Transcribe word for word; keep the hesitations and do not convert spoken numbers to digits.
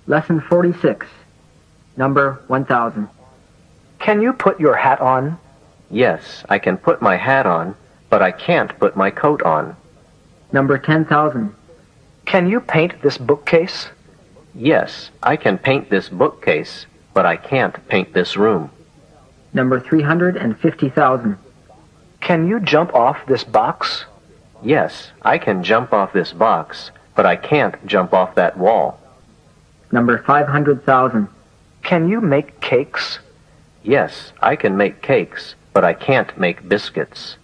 Lesson forty-six, number one thousand. Can you put your hat on? Yes, I can put my hat on, but I can't put my coat on. Number ten thousand. Can you paint this bookcase? Yes, I can paint this bookcase, but I can't paint this room. Number three hundred fifty thousand. Can you jump off this box? Yes, I can jump off this box, but I can't jump off that wall. Number five hundred thousand. Can you make cakes? Yes, I can make cakes, but I can't make biscuits.